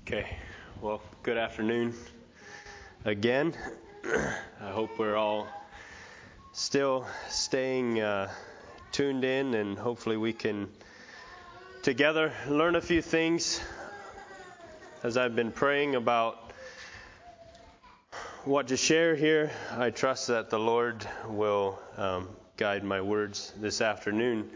Okay, well, good afternoon again. I hope we're all still staying tuned in, and hopefully we can together learn a few things as I've been praying about what to share here. I trust that the Lord will guide my words this afternoon.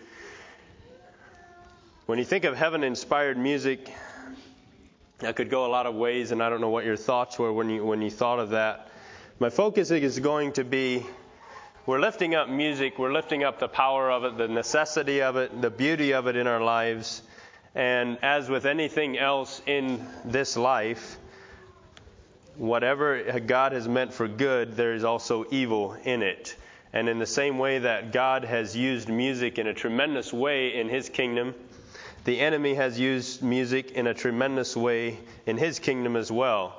When you think of heaven-inspired music, that could go a lot of ways, and I don't know what your thoughts were when you thought of that. My focus is going to be, we're lifting up music, we're lifting up the power of it, the necessity of it, the beauty of it in our lives. And as with anything else in this life, whatever God has meant for good, there is also evil in it. And in the same way that God has used music in a tremendous way in His kingdom, the enemy has used music in a tremendous way in his kingdom as well.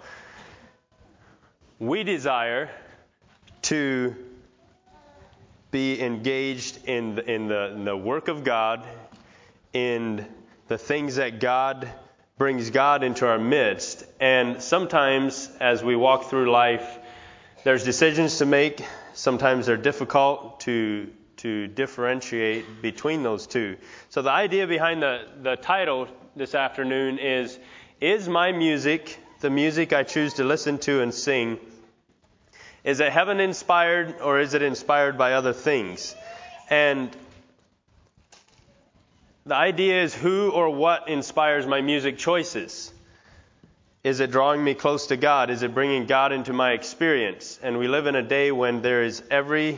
We desire to be engaged in the work of God, in the things that God brings God into our midst. And sometimes as we walk through life, there's decisions to make. Sometimes they're difficult to differentiate between those two. So the idea behind the title this afternoon is my music, the music I choose to listen to and sing, is it heaven inspired or is it inspired by other things? And the idea is who or what inspires my music choices. Is it drawing me close to God? Is it bringing God into my experience? And we live in a day when there is every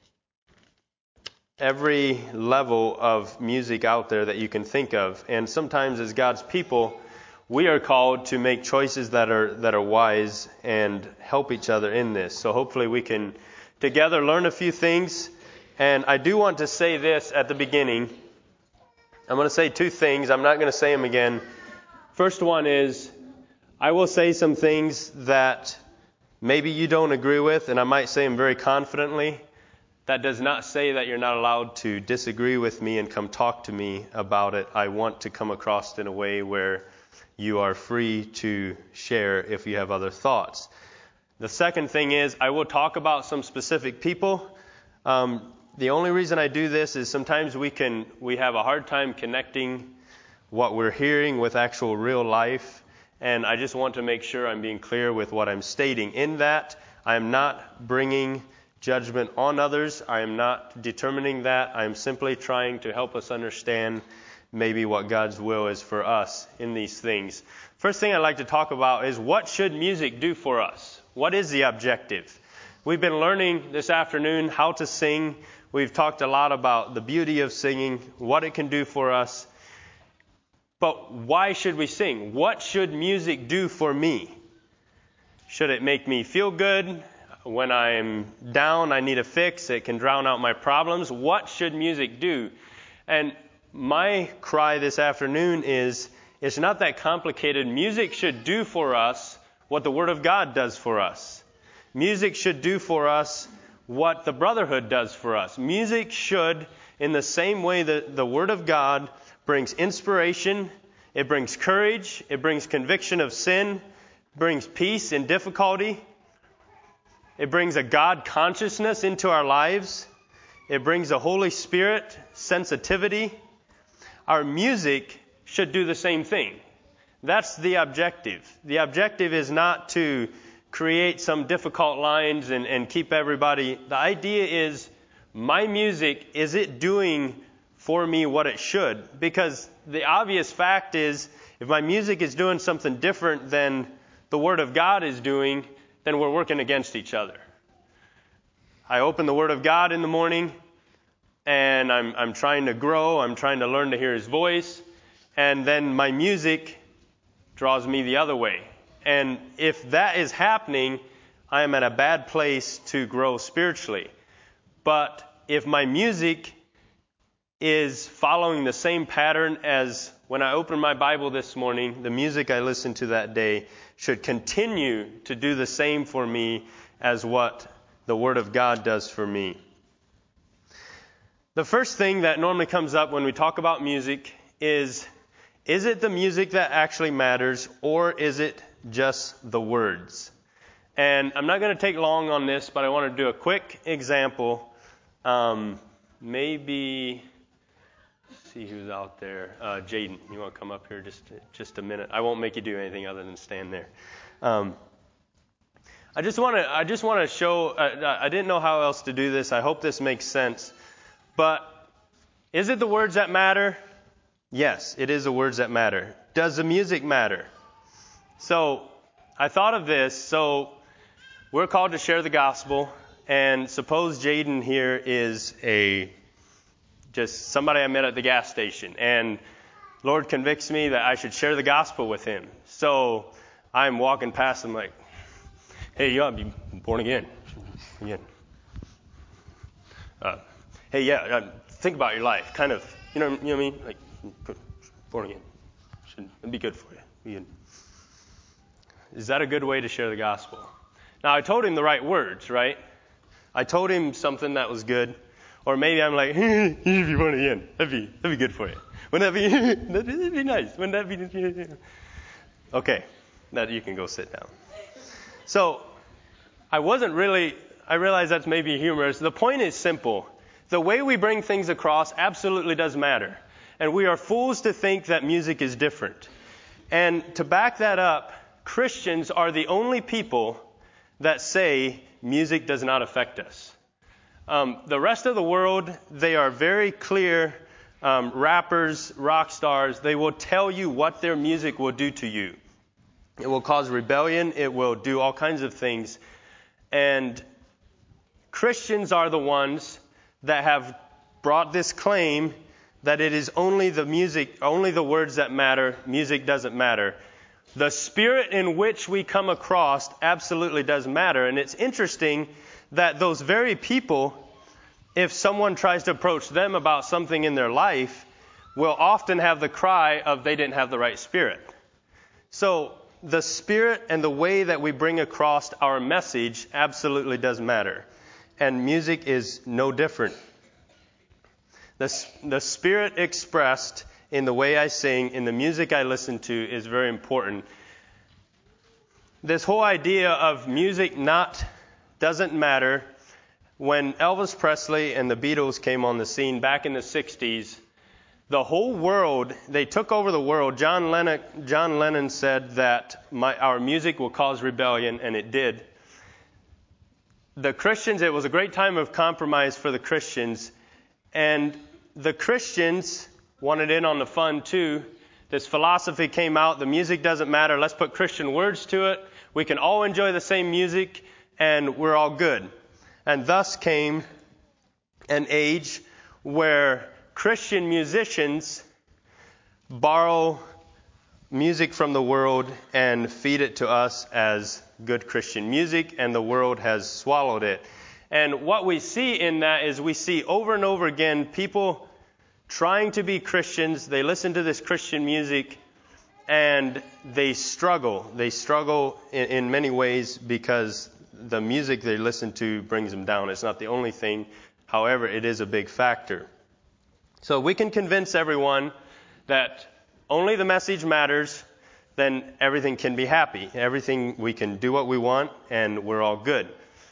level of music out there that you can think of. And sometimes as God's people, we are called to make choices that are wise and help each other in this. So hopefully we can together learn a few things. And I do want to say this at the beginning. I'm going to say two things. I'm not going to say them again. First one is, I will say some things that maybe you don't agree with, and I might say them very confidently. That does not say that you're not allowed to disagree with me and come talk to me about it. I want to come across in a way where you are free to share if you have other thoughts. The second thing is, I will talk about some specific people. The only reason I do this is sometimes we have a hard time connecting what we're hearing with actual real life. And I just want to make sure I'm being clear with what I'm stating. In that, I am not bringing judgment on others. I am not determining that. I am simply trying to help us understand maybe what God's will is for us in these things. First thing I'd like to talk about is, what should music do for us? What is the objective? We've been learning this afternoon how to sing. We've talked a lot about the beauty of singing, what it can do for us. But why should we sing? What should music do for me? Should it make me feel good? When I'm down, I need a fix. It can drown out my problems. What should music do? And my cry this afternoon is, it's not that complicated. Music should do for us what the Word of God does for us. Music should do for us what the Brotherhood does for us. Music should, in the same way that the Word of God brings inspiration, it brings courage, it brings conviction of sin, brings peace in difficulty. It brings a God consciousness into our lives. It brings a Holy Spirit sensitivity. Our music should do the same thing. That's the objective. The objective is not to create some difficult lines and keep everybody. The idea is, my music, is it doing for me what it should? Because the obvious fact is, if my music is doing something different than the Word of God is doing, then we're working against each other. I open the Word of God in the morning, and I'm trying to grow, I'm trying to learn to hear His voice, and then my music draws me the other way. And if that is happening, I am at a bad place to grow spiritually. But if my music is following the same pattern as when I opened my Bible this morning, the music I listened to that day should continue to do the same for me as what the Word of God does for me. The first thing that normally comes up when we talk about music is Is it the music that actually matters, or is it just the words? And I'm not going to take long on this, but I want to do a quick example. Maybe, see who's out there. Jaden, you want to come up here just a minute? I won't make you do anything other than stand there. I just want to show. I didn't know how else to do this. I hope this makes sense. But is it the words that matter? Yes, it is the words that matter. Does the music matter? So I thought of this. So we're called to share the gospel, and suppose Jaden here is just somebody I met at the gas station, and Lord convicts me that I should share the gospel with him. So I'm walking past him like, hey, you ought to be born again. Hey, yeah, think about your life. Kind of, you know what I mean? Like, born again. It'd be good for you. Is that a good way to share the gospel? Now, I told him the right words, right? I told him something that was good. Or maybe I'm like, you should be born again. That'd be good for you. Wouldn't that be, that'd be nice. Wouldn't that be, okay, now you can go sit down. So, I realize that's maybe humorous. The point is simple. The way we bring things across absolutely does matter. And we are fools to think that music is different. And to back that up, Christians are the only people that say music does not affect us. The rest of the world, they are very clear. Rappers, rock stars, they will tell you what their music will do to you. It will cause rebellion. It will do all kinds of things. And Christians are the ones that have brought this claim that it is only the music, only the words that matter. Music doesn't matter. The spirit in which we come across absolutely does matter. And it's interesting that those very people, if someone tries to approach them about something in their life, will often have the cry of they didn't have the right spirit. So the spirit and the way that we bring across our message absolutely does matter. And music is no different. The spirit expressed in the way I sing, in the music I listen to, is very important. This whole idea of music doesn't matter. When Elvis Presley and the Beatles came on the scene back in the 60s, the whole world, they took over the world. John Lennon said that our music will cause rebellion, and it did. The Christians, it was a great time of compromise for the Christians, and the Christians wanted in on the fun too. This philosophy came out, the music doesn't matter, let's put Christian words to it. We can all enjoy the same music, and we're all good. And thus came an age where Christian musicians borrow music from the world and feed it to us as good Christian music, and the world has swallowed it. And what we see in that is we see over and over again people trying to be Christians. They listen to this Christian music and they struggle. They struggle in many ways because the music they listen to brings them down. It's not the only thing. However, it is a big factor. So we can convince everyone that only the message matters, then everything can be happy. Everything, we can do what we want, and we're all good.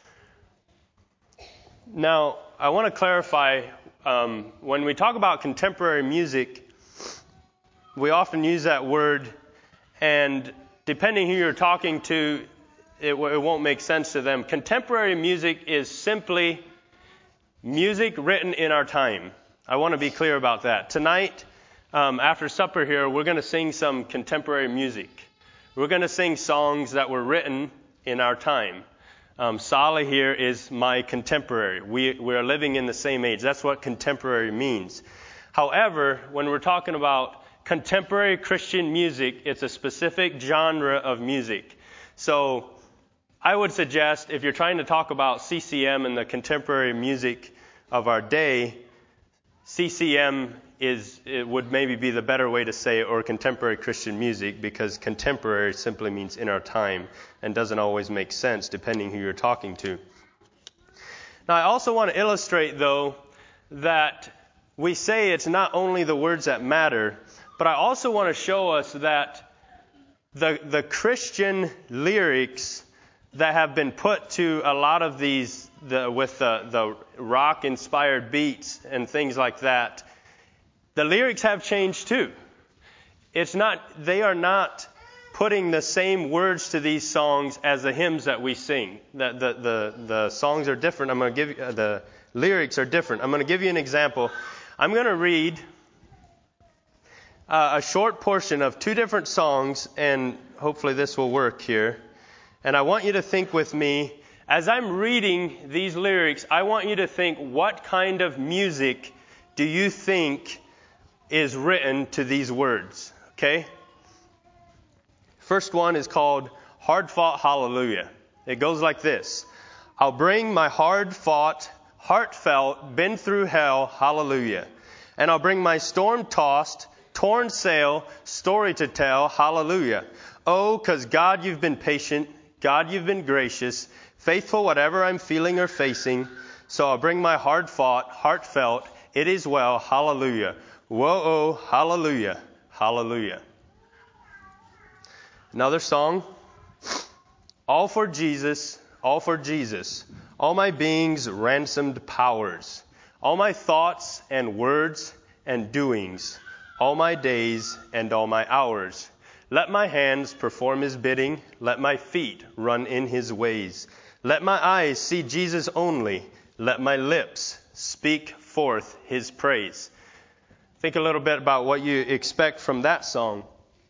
Now, I want to clarify, when we talk about contemporary music, we often use that word, and depending who you're talking to, it won't make sense to them. Contemporary music is simply music written in our time. I want to be clear about that. Tonight, after supper here, we're going to sing some contemporary music. We're going to sing songs that were written in our time. Sally here is my contemporary. We are living in the same age. That's what contemporary means. However, when we're talking about contemporary Christian music, it's a specific genre of music. So I would suggest if you're trying to talk about CCM and the contemporary music of our day, CCM would maybe be the better way to say it, or contemporary Christian music, because contemporary simply means in our time and doesn't always make sense depending who you're talking to. Now, I also want to illustrate, though, that we say it's not only the words that matter, But I also want to show us that the Christian lyrics that have been put to a lot of these, with the rock-inspired beats and things like that, the lyrics have changed too. They are not putting the same words to these songs as the hymns that we sing. The songs are different. I'm going to give you, the lyrics are different. I'm going to give you an example. I'm going to read a short portion of two different songs, and hopefully this will work here. And I want you to think with me, as I'm reading these lyrics, I want you to think, what kind of music do you think is written to these words? Okay? First one is called Hard-Fought Hallelujah. It goes like this. I'll bring my hard-fought, heartfelt, been through hell, hallelujah. And I'll bring my storm-tossed, torn sail, story to tell, hallelujah. Oh, 'cause God, you've been patient. God, you've been gracious, faithful whatever I'm feeling or facing. So I'll bring my hard-fought, heartfelt, it is well, hallelujah. Whoa, oh, hallelujah, hallelujah. Another song. All for Jesus, all for Jesus. All my being's ransomed powers. All my thoughts and words and doings. All my days and all my hours. Let my hands perform his bidding. Let my feet run in his ways. Let my eyes see Jesus only. Let my lips speak forth his praise. Think a little bit about what you expect from that song.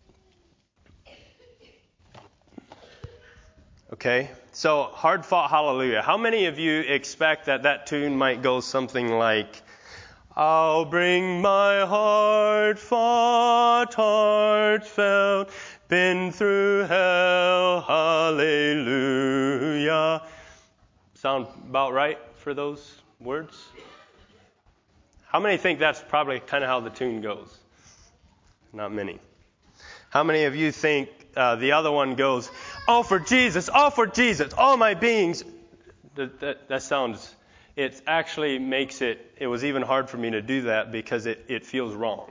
Okay, so Hard-Fought Hallelujah. How many of you expect that tune might go something like, I'll bring my hard-fought, heartfelt, been through hell, hallelujah. Sound about right for those words? How many think that's probably kind of how the tune goes? Not many. How many of you think the other one goes, all for Jesus, all my beings? That sounds, it actually makes it was even hard for me to do that because it feels wrong.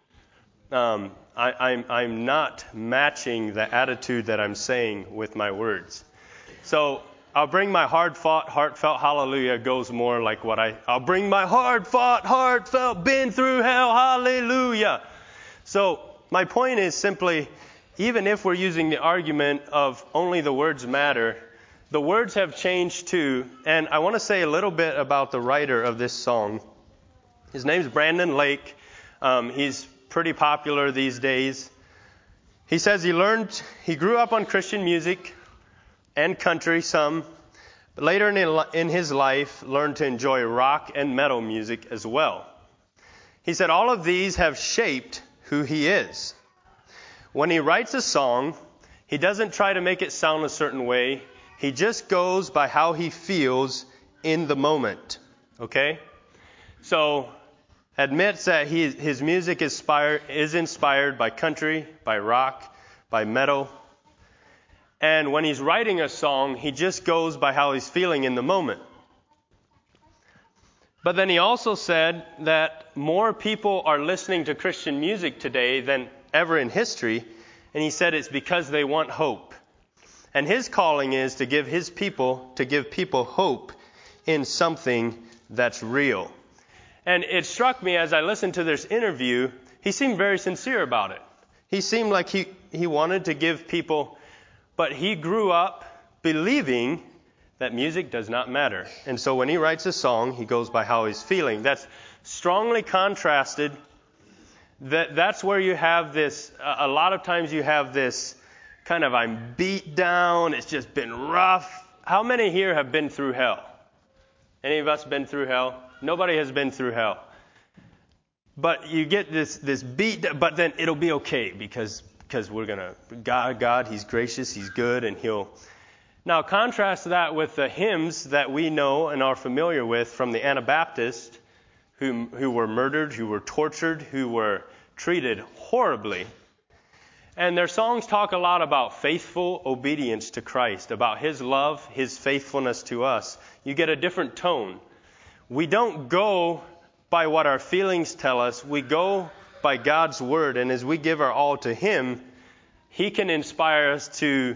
I'm not matching the attitude that I'm saying with my words. So I'll bring my hard-fought, heartfelt hallelujah goes more like I'll bring my hard-fought, heartfelt, been through hell, hallelujah. So my point is simply, even if we're using the argument of only the words matter, the words have changed too. And I want to say a little bit about the writer of this song. His name's Brandon Lake. He's pretty popular these days. He says he grew up on Christian music and country some, but later in his life learned to enjoy rock and metal music as well. He said all of these have shaped who he is. When he writes a song, he doesn't try to make it sound a certain way. He just goes by how he feels in the moment. Okay? So, admits that his music is inspired by country, by rock, by metal. And when he's writing a song, he just goes by how he's feeling in the moment. But then he also said that more people are listening to Christian music today than ever in history, and he said it's because they want hope. And his calling is to give people hope in something that's real. And it struck me as I listened to this interview, he seemed very sincere about it. He seemed like he wanted to give people, but he grew up believing that music does not matter. And so when he writes a song, he goes by how he's feeling. That's strongly contrasted. That's where you have this, a lot of times you have this kind of, I'm beat down, it's just been rough. How many here have been through hell? Any of us been through hell? Nobody has been through hell. But you get this beat, but then it'll be okay because we're going to, God, he's gracious, he's good, and he'll. Now contrast that with the hymns that we know and are familiar with from the Anabaptists who were murdered, who were tortured, who were treated horribly. And their songs talk a lot about faithful obedience to Christ, about his love, his faithfulness to us. You get a different tone. We don't go by what our feelings tell us. We go by God's word, and as we give our all to Him, He can inspire us to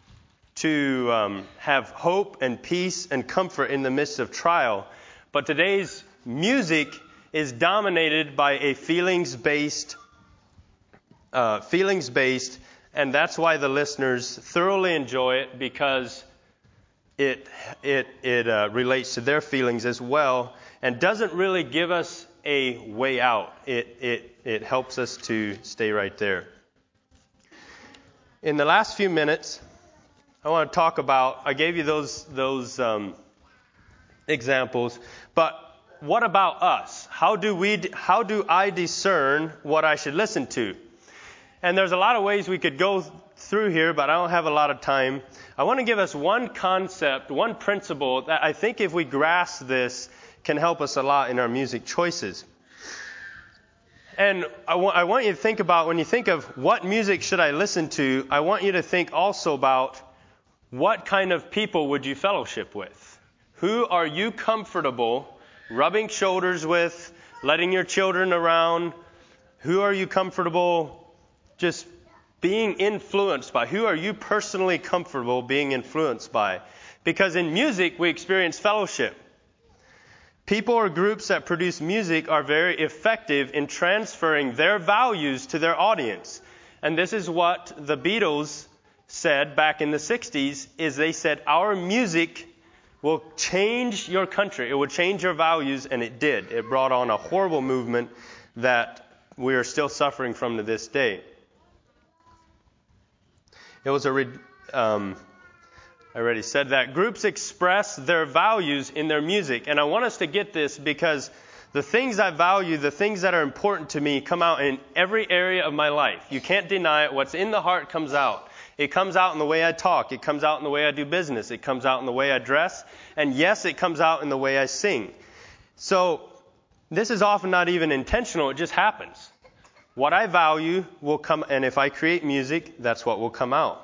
have hope and peace and comfort in the midst of trial. But today's music is dominated by a feelings-based, and that's why the listeners thoroughly enjoy it, because it relates to their feelings as well, and doesn't really give us a way out. It helps us to stay right there. In the last few minutes, I want to talk about, I gave you those examples, but what about us? How do I discern what I should listen to? And there's a lot of ways we could go through here, but I don't have a lot of time. I want to give us one concept, one principle that I think if we grasp this can help us a lot in our music choices. And I want you to think about, when you think of what music should I listen to, I want you to think also about what kind of people would you fellowship with? Who are you comfortable rubbing shoulders with, letting your children around? Who are you comfortable just being influenced by? Who are you personally comfortable being influenced by? Because in music, we experience fellowship. People or groups that produce music are very effective in transferring their values to their audience. And this is what the Beatles said back in the 60s, is they said, our music will change your country. It will change your values, and it did. It brought on a horrible movement that we are still suffering from to this day. It was I already said that. Groups express their values in their music. And I want us to get this because the things I value, the things that are important to me come out in every area of my life. You can't deny it. What's in the heart comes out. It comes out in the way I talk. It comes out in the way I do business. It comes out in the way I dress. And yes, it comes out in the way I sing. So this is often not even intentional. It just happens. What I value will come, and if I create music, that's what will come out.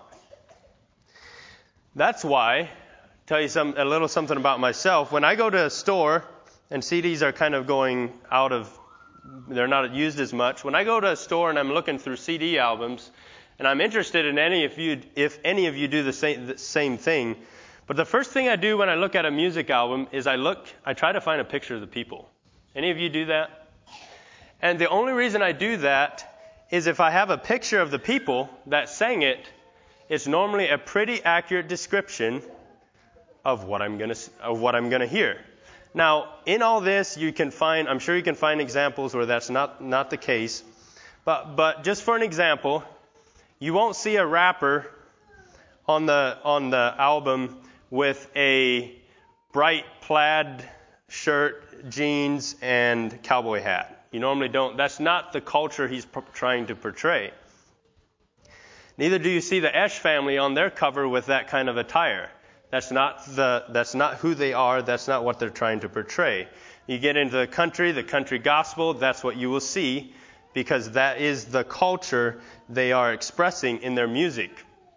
That's why, tell you a little something about myself. When I go to a store, and CDs are kind of going out of, they're not used as much. When I go to a store and I'm looking through CD albums, and I'm interested in if any of you do the same thing, but the first thing I do when I look at a music album is I try to find a picture of the people. Any of you do that? And the only reason I do that is if I have a picture of the people that sang it, it's normally a pretty accurate description of what I'm going to hear. Now, in all this, I'm sure you can find examples where that's not the case. But just for an example, you won't see a rapper on the album with a bright plaid shirt, jeans, and cowboy hat. You normally don't. That's not the culture he's trying to portray. Neither do you see the Esh family on their cover with that kind of attire. That's not who they are. That's not what they're trying to portray. You get into the country gospel, that's what you will see, because that is the culture they are expressing in their music.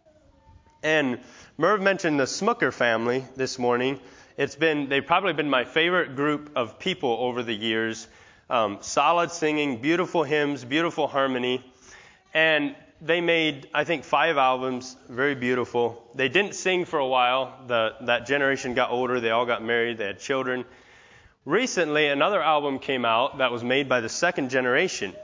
And Merv mentioned the Smucker family this morning. They've probably been my favorite group of people over the years. Solid singing, beautiful hymns, beautiful harmony. And they made, I think, 5 albums, very beautiful. They didn't sing for a while. That generation got older. They all got married. They had children. Recently, another album came out that was made by the second generation.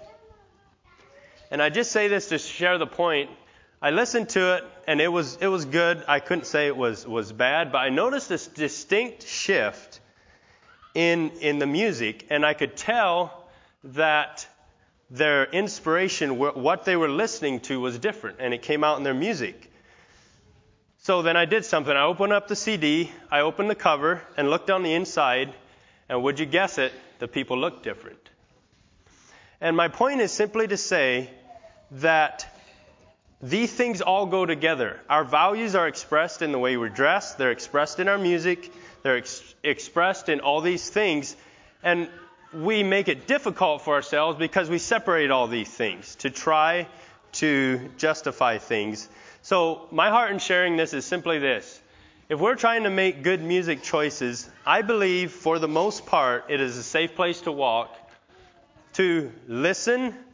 And I just say this to share the point. I listened to it, and it was good. I couldn't say it was bad, but I noticed this distinct shift in the music, and I could tell that their inspiration, what they were listening to, was different, and it came out in their music. So then I did something. I opened up the CD, I opened the cover, and looked on the inside, and would you guess it, the people looked different. And my point is simply to say that these things all go together. Our values are expressed in the way we're dressed, they're expressed in our music, they're expressed in all these things, and we make it difficult for ourselves because we separate all these things to try to justify things. So my heart in sharing this is simply this. If we're trying to make good music choices, I believe for the most part it is a safe place to walk, to listen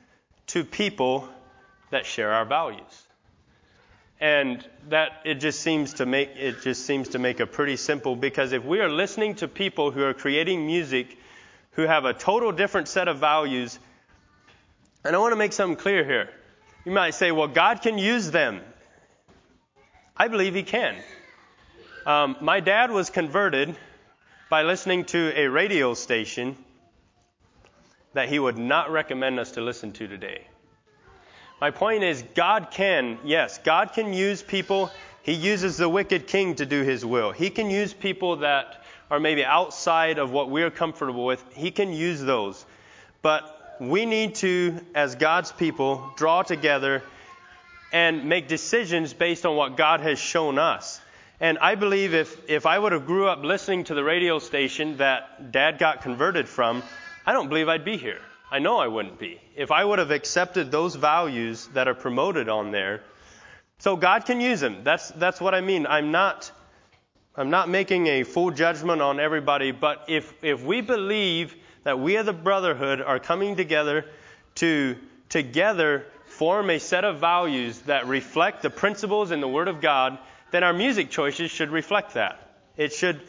to people that share our values. And that it just seems to make a pretty simple, because if we are listening to people who are creating music who have a total different set of values, and I want to make something clear here. You might say, well, God can use them. I believe He can. My dad was converted by listening to a radio station that he would not recommend us to listen to today. My point is, God can use people. He uses the wicked king to do His will. He can use people that are maybe outside of what we're comfortable with. He can use those. But we need to, as God's people, draw together and make decisions based on what God has shown us. And I believe if I would have grew up listening to the radio station that Dad got converted from, I don't believe I'd be here. I know I wouldn't be. If I would have accepted those values that are promoted on there. So God can use them. That's what I mean. I'm not making a full judgment on everybody, but if we believe that we as a brotherhood are coming together to together form a set of values that reflect the principles in the Word of God, then our music choices should reflect that. It should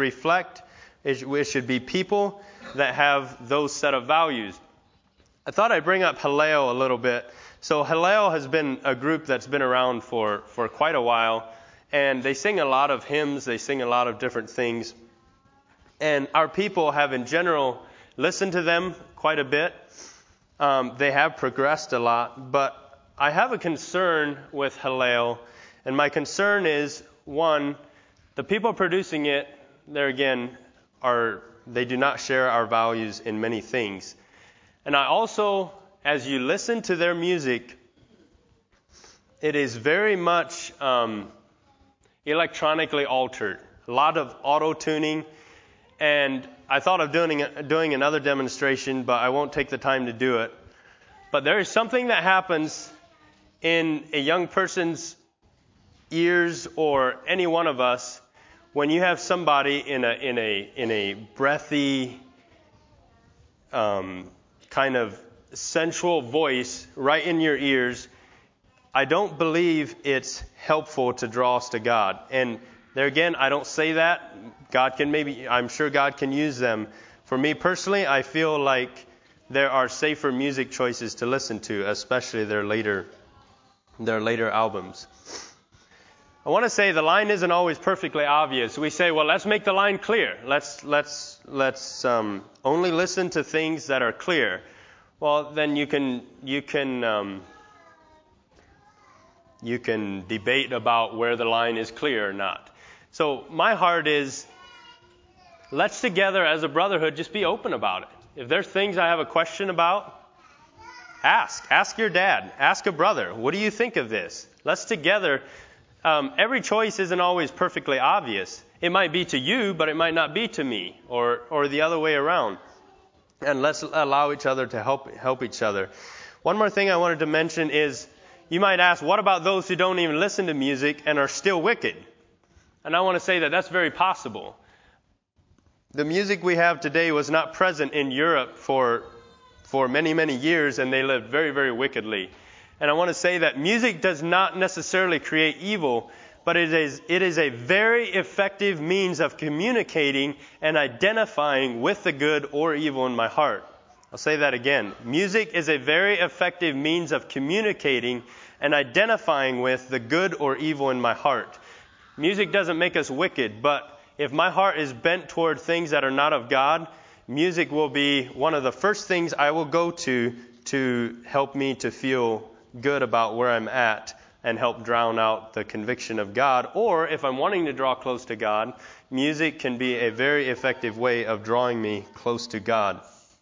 be people that have those set of values. I thought I'd bring up Hillel a little bit. So Hillel has been a group that's been around for quite a while, and they sing a lot of hymns, they sing a lot of different things. And our people have in general listened to them quite a bit. They have progressed a lot, but I have a concern with Hillel, and my concern is, one, the people producing it, there again, they do not share our values in many things. And I also, as you listen to their music, it is very much electronically altered. A lot of auto-tuning. And I thought of doing another demonstration, but I won't take the time to do it. But there is something that happens in a young person's ears, or any one of us, when you have somebody in a breathy, kind of sensual voice right in your ears. I don't believe it's helpful to draw us to God. And there again, I don't say that. I'm sure God can use them. For me personally, I feel like there are safer music choices to listen to, especially their later albums. I want to say the line isn't always perfectly obvious. We say, well, let's make the line clear. Let's only listen to things that are clear. Well, then you can debate about where the line is clear or not. So my heart is, let's together as a brotherhood just be open about it. If there's things I have a question about, ask your dad, ask a brother, what do you think of this? Let's together. Every choice isn't always perfectly obvious. It might be to you, but it might not be to me, or the other way around. And let's allow each other to help each other. One more thing I wanted to mention is, you might ask, what about those who don't even listen to music and are still wicked? And I want to say that that's very possible. The music we have today was not present in Europe for many, many years, and they lived very, very wickedly. And I want to say that music does not necessarily create evil, but it is a very effective means of communicating and identifying with the good or evil in my heart. I'll say that again. Music is a very effective means of communicating and identifying with the good or evil in my heart. Music doesn't make us wicked, but if my heart is bent toward things that are not of God, music will be one of the first things I will go to help me to feel good about where I'm at and help drown out the conviction of God. Or if I'm wanting to draw close to God, music can be a very effective way of drawing me close to God.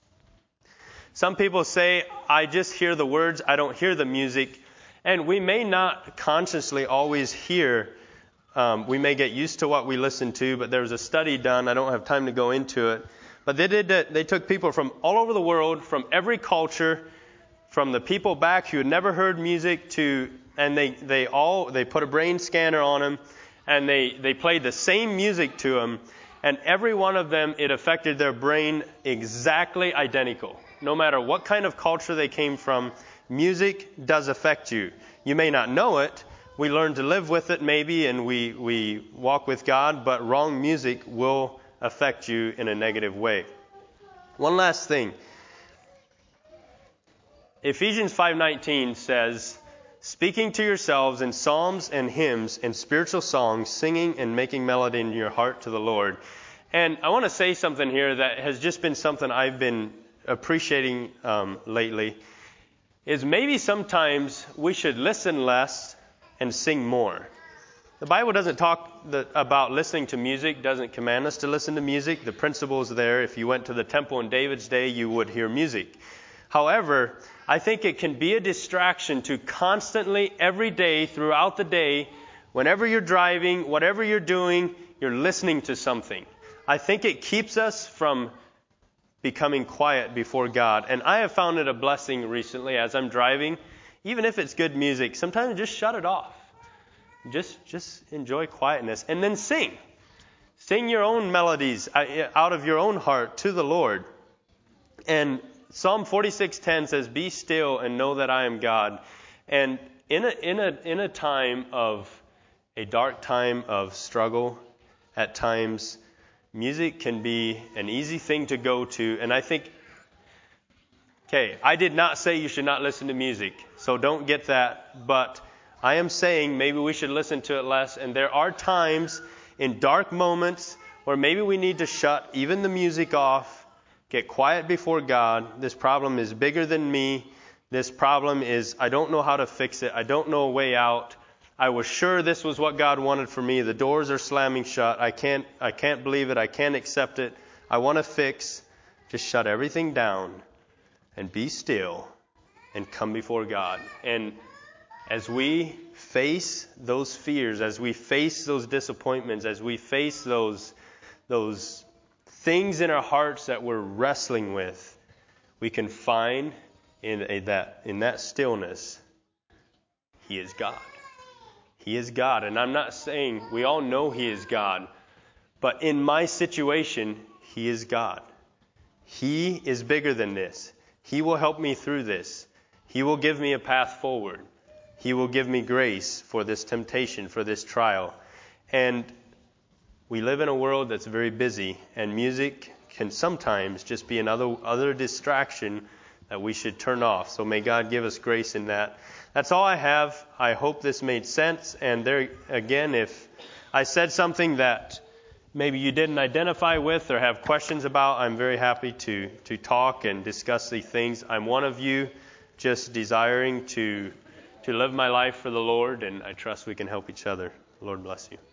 Some people say, I just hear the words, I don't hear the music. And we may not consciously always hear. We may get used to what we listen to, but there was a study done. I don't have time to go into it. But they took people from all over the world, from every culture, from the people back who had never heard music and they put a brain scanner on them, and they played the same music to them, and every one of them, it affected their brain exactly identical. No matter what kind of culture they came from, music does affect you. You may not know it. We learn to live with it maybe, and we walk with God, but wrong music will affect you in a negative way. One last thing. Ephesians 5:19 says, speaking to yourselves in psalms and hymns and spiritual songs, singing and making melody in your heart to the Lord. And I want to say something here that has just been something I've been appreciating lately, is maybe sometimes we should listen less and sing more. The Bible doesn't talk about listening to music, doesn't command us to listen to music. The principle is there. If you went to the temple in David's day, you would hear music. However, I think it can be a distraction to constantly, every day, throughout the day, whenever you're driving, whatever you're doing, you're listening to something. I think it keeps us from becoming quiet before God. And I have found it a blessing recently as I'm driving. Even if it's good music, sometimes just shut it off. Just enjoy quietness. And then sing. Sing your own melodies out of your own heart to the Lord. And Psalm 46:10 says, be still and know that I am God. And in a time of a dark time of struggle, at times, music can be an easy thing to go to. And I think, I did not say you should not listen to music, so don't get that. But I am saying maybe we should listen to it less. And there are times in dark moments where maybe we need to shut even the music off, get quiet before God. This problem is bigger than me. This problem is, I don't know how to fix it. I don't know a way out. I was sure this was what God wanted for me. The doors are slamming shut. I can't believe it. I can't accept it. I want to fix. Just shut everything down and be still and come before God. And as we face those fears, as we face those disappointments, as we face those things in our hearts that we're wrestling with, we can find in that stillness, He is God. He is God. And I'm not saying, we all know He is God, but in my situation, He is God. He is bigger than this. He will help me through this. He will give me a path forward. He will give me grace for this temptation, for this trial. And we live in a world that's very busy, and music can sometimes just be another distraction that we should turn off. So may God give us grace in that. That's all I have. I hope this made sense. And there again, if I said something that maybe you didn't identify with or have questions about, I'm very happy to talk and discuss these things. I'm one of you, just desiring to live my life for the Lord, and I trust we can help each other. Lord bless you.